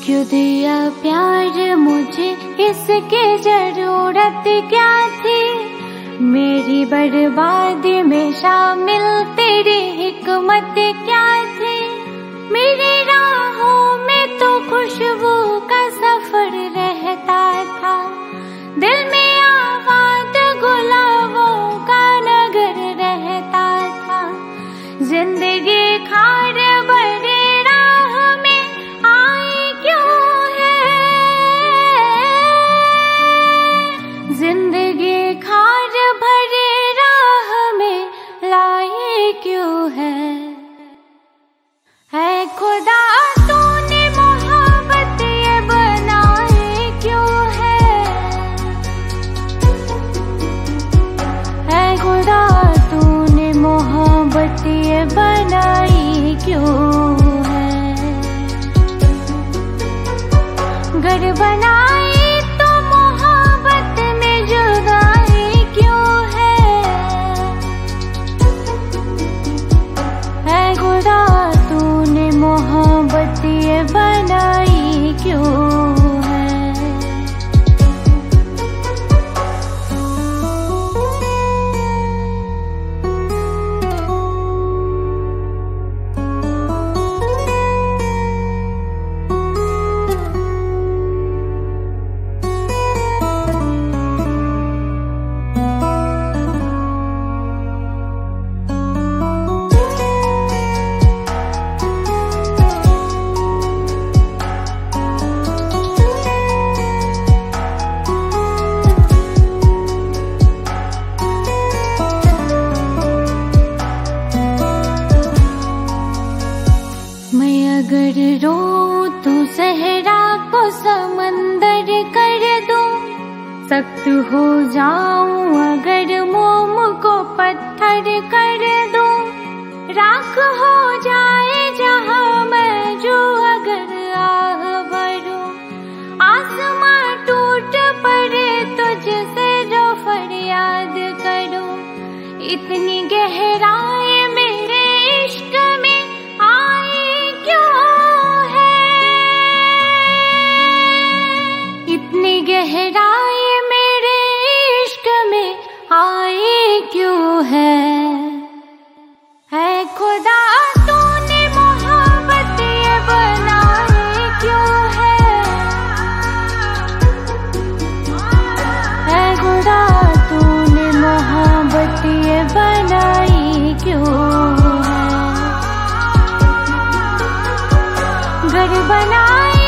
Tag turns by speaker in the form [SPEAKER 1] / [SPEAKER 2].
[SPEAKER 1] क्यों दिया प्यार मुझे, इसकी जरूरत क्या थी। मेरी बर्बादी में शामिल तेरी हिकमत क्या थी। मेरी राहों में तो खुशबू का सफर रहता था, दिल में आबाद गुलाबों का नगर रहता था। जिंदगी खार भरे राह में आई क्यों है, जिंदगी खार भरे राह में लाई क्यों है। है खुदा तूने मोहब्बत ये बनाई क्यों है खुदा तूने मोहब्बत ये बनाई क्यों है। घर बनाई तो मोहब्बत में जुदाई क्यों है खुदा तूने मोहब्बत ये बनाई क्यों है। अगर रो तो सहरा को समंदर कर दूं, सख्त हो जाऊं अगर मोम को पत्थर कर दूं। राख हो जाए जहां मैं जो अगर आह भरूं, आसमां टूट पड़े तुझसे जो फरियाद करूं। इतनी गहराई मेरे इश्क में आई क्यों है, इतनी गहराई मेरे इश्क में आई क्यों है खुदा तूने मोहब्बत ये बनाई क्यों है खुदा तूने मोहब्बत ये बनाई क्यों है। घर बनाए